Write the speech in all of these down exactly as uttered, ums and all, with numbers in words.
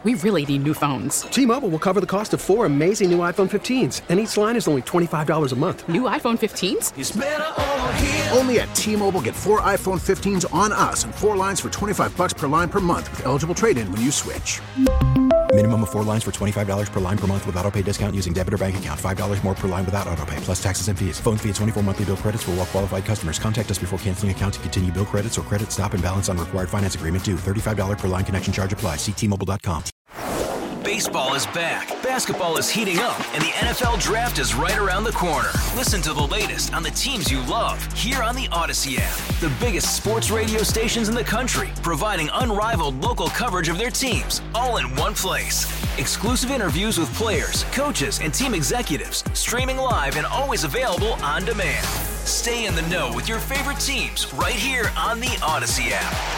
We really need new phones. T-Mobile will cover the cost of four amazing new iPhone fifteens, and each line is only twenty-five dollars a month. New iPhone fifteens? It's better over here. Only at T-Mobile, get four iPhone fifteens on us and four lines for twenty-five dollars per line per month with eligible trade-in when you switch. Minimum of four lines for twenty-five dollars per line per month with autopay discount using debit or bank account. five dollars more per line without autopay, plus taxes and fees. Phone fee at twenty-four monthly bill credits for well-qualified customers. Contact us before canceling account to continue bill credits or credit stop and balance on required finance agreement due. thirty-five dollars per line connection charge applies. See T Mobile dot com. Baseball is back, basketball is heating up, and the N F L Draft is right around the corner. Listen to the latest on the teams you love here on the Odyssey app. The biggest sports radio stations in the country, providing unrivaled local coverage of their teams, all in one place. Exclusive interviews with players, coaches, and team executives, streaming live and always available on demand. Stay in the know with your favorite teams right here on the Odyssey app.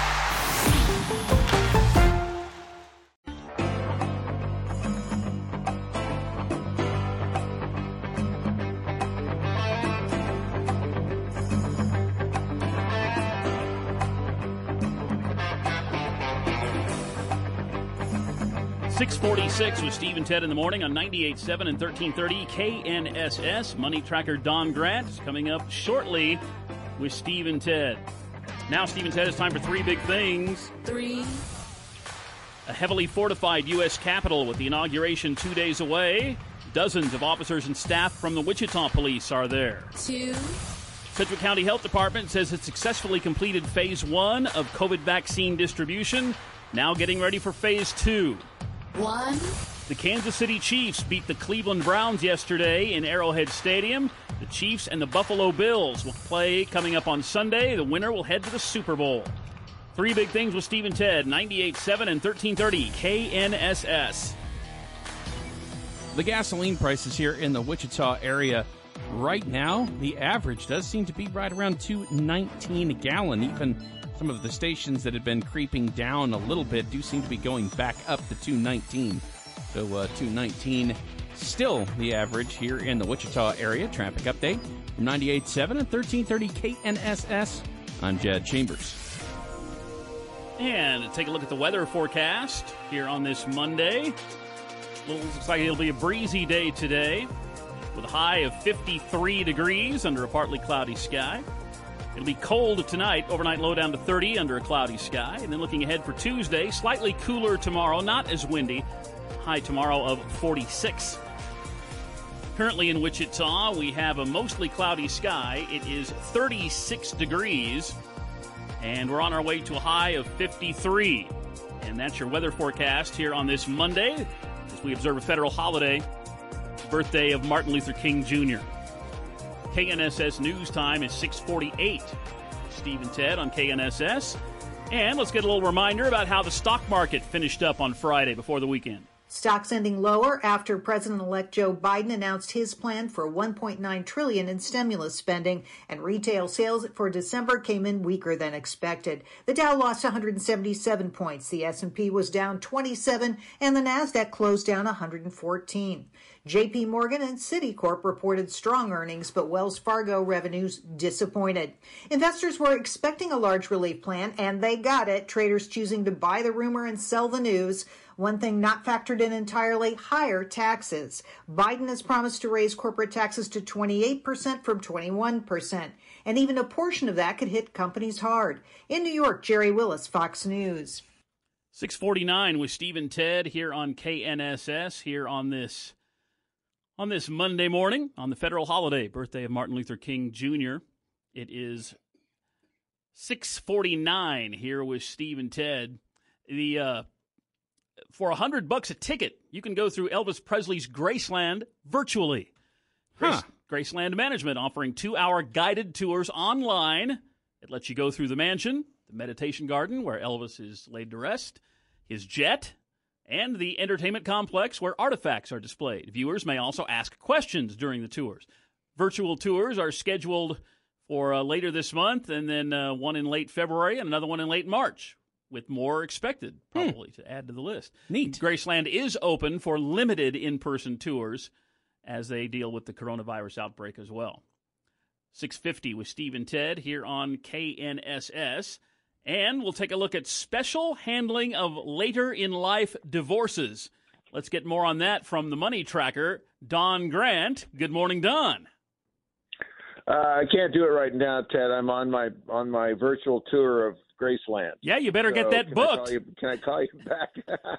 six forty-six with Steve and Ted in the morning on ninety-eight point seven and thirteen thirty K N S S. Money Tracker Don Grant is coming up shortly with Steve and Ted. Now, Steve and Ted, it's time for three big things. Three. A heavily fortified U S Capitol with the inauguration two days away. Dozens of officers and staff from the Wichita Police are there. Two. Sedgwick County Health Department says it successfully completed phase one of COVID vaccine distribution. Now getting ready for phase two. One. The Kansas City Chiefs beat the Cleveland Browns yesterday in Arrowhead Stadium. The Chiefs and the Buffalo Bills will play coming up on Sunday. The winner will head to the Super Bowl. Three big things with Steve and Ted, ninety-eight point seven and thirteen thirty K N S S. The gasoline prices here in the Wichita area right now, the average does seem to be right around two nineteen a gallon. Even some of the stations that had been creeping down a little bit do seem to be going back up to two nineteen. So uh, two nineteen still the average here in the Wichita area. Traffic update from ninety-eight point seven and thirteen thirty K N S S. I'm Jed Chambers. And take a look at the weather forecast here on this Monday. Looks like it'll be a breezy day today with a high of fifty-three degrees under a partly cloudy sky. It'll be cold tonight, overnight low down to thirty under a cloudy sky. And then looking ahead for Tuesday, slightly cooler tomorrow, not as windy. High tomorrow of forty-six. Currently in Wichita, we have a mostly cloudy sky. It is thirty-six degrees, and we're on our way to a high of fifty-three. And that's your weather forecast here on this Monday as we observe a federal holiday, birthday of Martin Luther King Junior K N S S News Time is six forty-eight. Steve and Ted on K N S S. And let's get a little reminder about how the stock market finished up on Friday before the weekend. Stocks ending lower after President-elect Joe Biden announced his plan for one point nine trillion dollars in stimulus spending, and retail sales for December came in weaker than expected. The Dow lost one hundred seventy-seven points, the S and P was down twenty-seven, and the Nasdaq closed down one hundred fourteen. J P Morgan and Citicorp reported strong earnings, but Wells Fargo revenues disappointed. Investors were expecting a large relief plan, and they got it, traders choosing to buy the rumor and sell the news. One thing not factored in entirely, higher taxes. Biden has promised to raise corporate taxes to twenty-eight percent from twenty-one percent, and even a portion of that could hit companies hard. In New York, Jerry Willis, Fox News. six forty-nine with Steve and Ted here on K N S S, here on this on this Monday morning, on the federal holiday, birthday of Martin Luther King Junior It is six forty-nine here with Steve and Ted. The uh, for a hundred bucks a ticket, you can go through Elvis Presley's Graceland virtually. Grace, Huh. Graceland Management offering two-hour guided tours online. It lets you go through the mansion, the meditation garden where Elvis is laid to rest, his jet, and the entertainment complex where artifacts are displayed. Viewers may also ask questions during the tours. Virtual tours are scheduled for uh, later this month, and then uh, one in late February and another one in late March, with more expected, probably, hmm. to add to the list. Neat. Graceland is open for limited in-person tours as they deal with the coronavirus outbreak as well. six fifty with Steve and Ted here on K N S S. And we'll take a look at special handling of later-in-life divorces. Let's get more on that from the Money Tracker, Don Grant. Good morning, Don. Uh, I can't do it right now, Ted. I'm on my on my virtual tour of Graceland. Yeah, you better so get that can booked. I call you, can I call you back?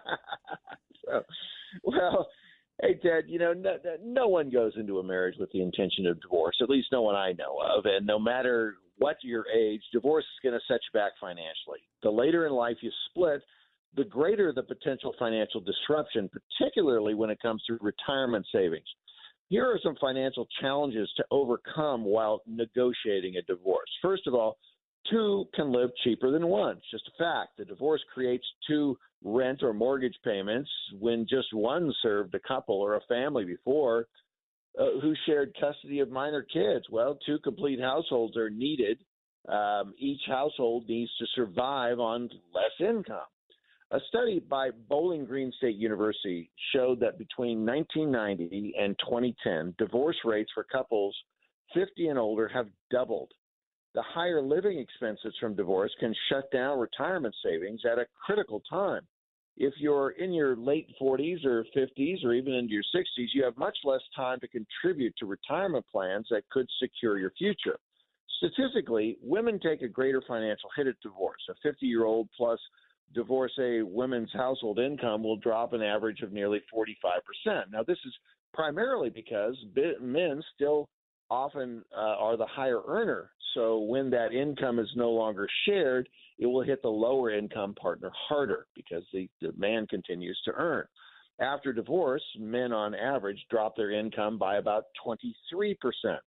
so, well, hey, Ted, you know, no, no one goes into a marriage with the intention of divorce, at least no one I know of. And no matter what your age, divorce is going to set you back financially. The later in life you split, the greater the potential financial disruption, particularly when it comes to retirement savings. Here are some financial challenges to overcome while negotiating a divorce. First of all, two can live cheaper than one. It's just a fact. The divorce creates two rent or mortgage payments when just one served a couple or a family before uh, who shared custody of minor kids. Well, two complete households are needed. Um, each household needs to survive on less income. A study by Bowling Green State University showed that between nineteen ninety and twenty ten, divorce rates for couples fifty and older have doubled. The higher living expenses from divorce can shut down retirement savings at a critical time. If you're in your late forties or fifties or even into your sixties, you have much less time to contribute to retirement plans that could secure your future. Statistically, women take a greater financial hit at divorce. A fifty-year-old plus divorcee women's household income will drop an average of nearly forty-five percent. Now, this is primarily because men still often uh, are the higher earner. So when that income is no longer shared, it will hit the lower income partner harder because the, the man continues to earn. After divorce, men on average drop their income by about twenty-three percent.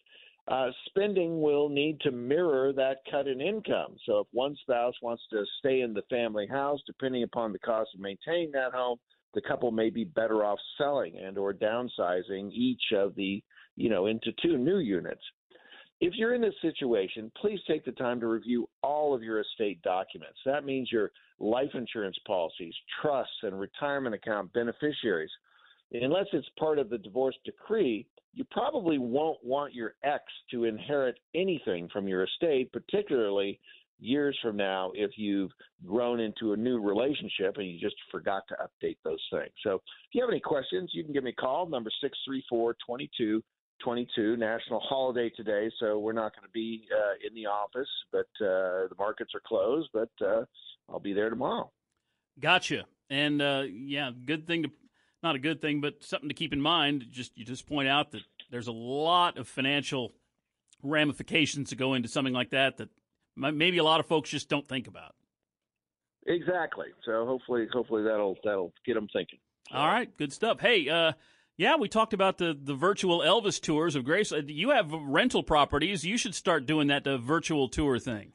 Uh, spending will need to mirror that cut in income. So if one spouse wants to stay in the family house, depending upon the cost of maintaining that home, the couple may be better off selling and or downsizing each of the, you know, into two new units. If you're in this situation, please take the time to review all of your estate documents. That means your life insurance policies, trusts, and retirement account beneficiaries. Unless it's part of the divorce decree, you probably won't want your ex to inherit anything from your estate, particularly years from now if you've grown into a new relationship and you just forgot to update those things. So if you have any questions, you can give me a call, number six three four, two two two two, national holiday today, so we're not going to be uh, in the office, but uh, the markets are closed, but uh, I'll be there tomorrow. Gotcha. And, uh, yeah, good thing to – not a good thing, but something to keep in mind. Just you just point out that there's a lot of financial ramifications to go into something like that that maybe a lot of folks just don't think about. Exactly. So hopefully, hopefully that'll that'll get them thinking. All right, good stuff. Hey, uh, yeah, we talked about the the virtual Elvis tours of Grace. You have rental properties. You should start doing that the virtual tour thing.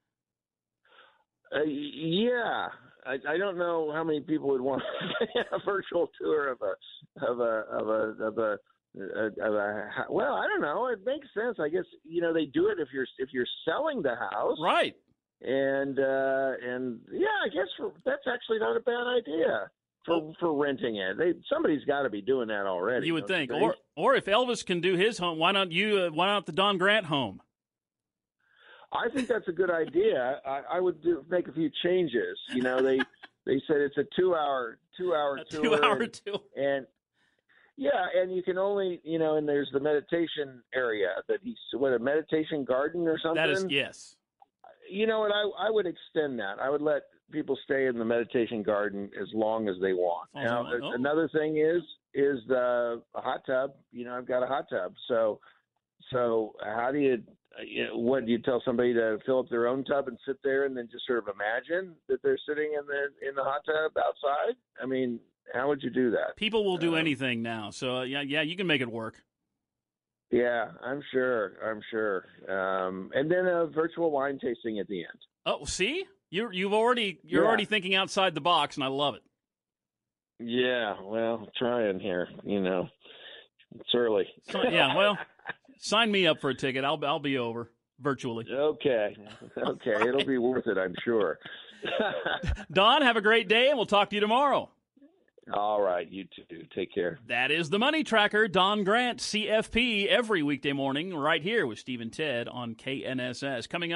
Uh, yeah. I, I don't know how many people would want a virtual tour of a of a of a of a, of a well, I don't know. It makes sense, I guess. You know, they do it if you're if you're selling the house, right? And uh, and yeah, I guess for, that's actually not a bad idea for oh. for renting it. They, somebody's got to be doing that already. You would think, you think, or or if Elvis can do his home, why not you? Uh, why not the Don Grant home? I think that's a good idea. I, I would do, make a few changes. You know, they they said it's a two hour two hour a tour. Two hour and, tour. And yeah, and you can only you know, and there's the meditation area that he's what a meditation garden or something. That is yes. You know, and I I would extend that. I would let people stay in the meditation garden as long as they want. Oh, now, oh. another thing is is the hot tub. You know, I've got a hot tub. So so how do you? You know, what do you tell somebody to fill up their own tub and sit there and then just sort of imagine that they're sitting in the in the hot tub outside? I mean, how would you do that? People will do um, anything now, so uh, yeah, yeah, you can make it work. Yeah, I'm sure. I'm sure. Um, and then a virtual wine tasting at the end. Oh, see, you you've already you're yeah. already thinking outside the box, and I love it. Yeah, well, trying here. You know, it's early. So, yeah, well. Sign me up for a ticket. I'll I'll be over virtually. Okay. Okay. It'll be worth it, I'm sure. Don, have a great day, and we'll talk to you tomorrow. All right. You too. Take care. That is the Money Tracker. Don Grant, C F P, every weekday morning right here with Steve and Ted on K N S S. Coming up,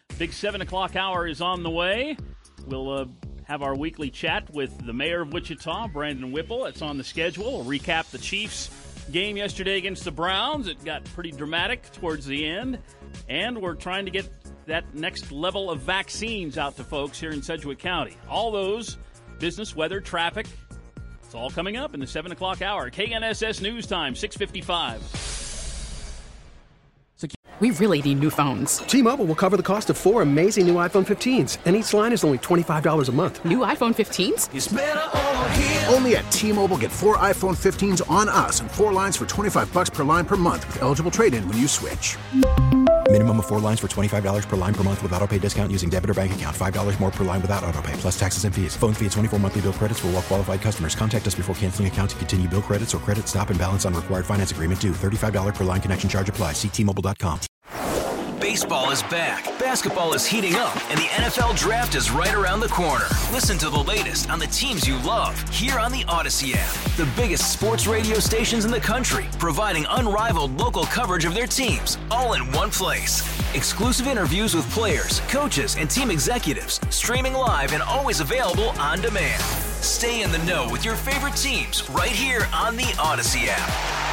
Big seven o'clock hour is on the way. We'll uh, have our weekly chat with the mayor of Wichita, Brandon Whipple. It's on the schedule. We'll recap the Chiefs game yesterday against the Browns. It got pretty dramatic towards the end. And we're trying to get that next level of vaccines out to folks here in Sedgwick County. All those, business, weather, traffic, it's all coming up in the seven o'clock hour. K N S S News Time, six fifty-five. We really need new phones. T-Mobile will cover the cost of four amazing new iPhone fifteens, and each line is only twenty-five dollars a month. New iPhone fifteens? It's better over here. Only at T-Mobile, get four iPhone fifteens on us and four lines for twenty-five bucks per line per month with eligible trade-in when you switch. Minimum of four lines for twenty-five dollars per line per month with autopay discount using debit or bank account. five dollars more per line without autopay, plus taxes and fees. Phone fee at twenty-four monthly bill credits for well-qualified customers. Contact us before canceling account to continue bill credits or credit stop and balance on required finance agreement due. thirty-five dollars per line connection charge applies. See T Mobile dot com. Baseball is back, basketball is heating up, and the N F L Draft is right around the corner. Listen to the latest on the teams you love here on the Odyssey app. The biggest sports radio stations in the country, providing unrivaled local coverage of their teams, all in one place. Exclusive interviews with players, coaches, and team executives, streaming live and always available on demand. Stay in the know with your favorite teams right here on the Odyssey app.